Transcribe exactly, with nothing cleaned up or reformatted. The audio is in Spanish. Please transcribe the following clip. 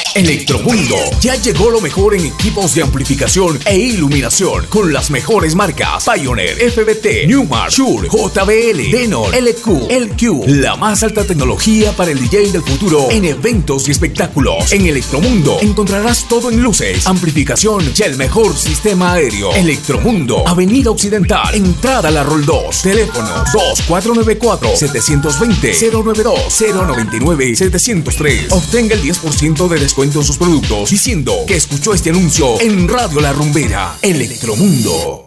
Electromundo, ya llegó lo mejor en equipos de amplificación e iluminación con las mejores marcas Pioneer, F B T, Newmark, Shure, J B L, Denon, L Q, L Q, la más alta tecnología para el D J del futuro en eventos y espectáculos. En Electromundo encontrarás todo en luces, amplificación y el mejor sistema aéreo. Electromundo, Avenida Occidental, entrada a la Roldós, teléfono dos cuatro nueve cuatro, siete dos cero, cero nueve dos, cero nueve nueve, siete cero tres. Obtenga el diez por ciento de descuento en sus productos diciendo que escuchó este anuncio en Radio La Rumbera. Electromundo.